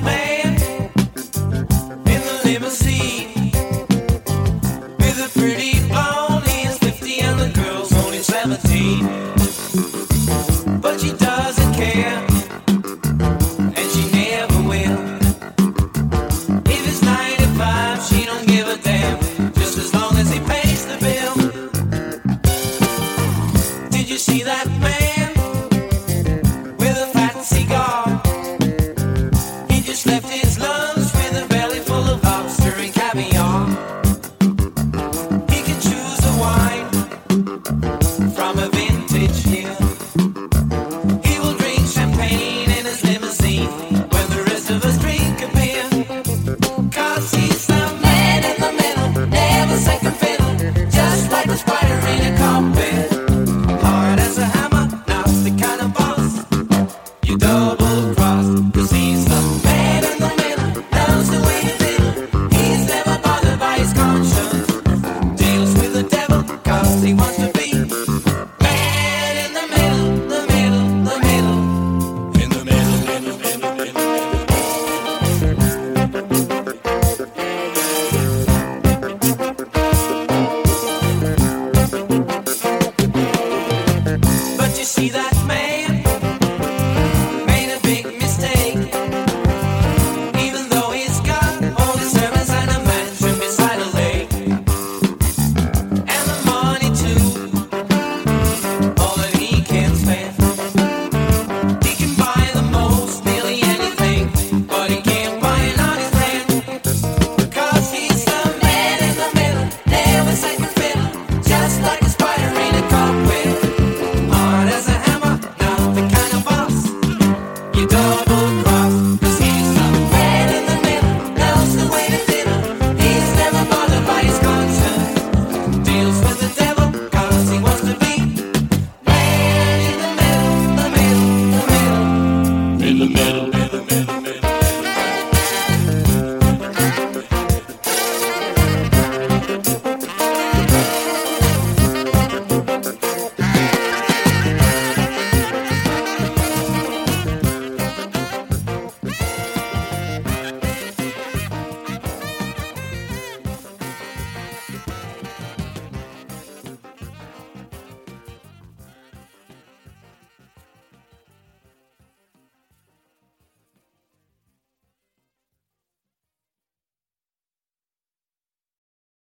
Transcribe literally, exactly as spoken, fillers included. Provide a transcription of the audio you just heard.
man in the limousine with a pretty blonde? He's fifty and the girl's only seventeen. But she doesn't care, and she never will. If it's nine to five, she don't give a damn, just as long as he pays the bill. Did you see that man with a fat cigar? He just left his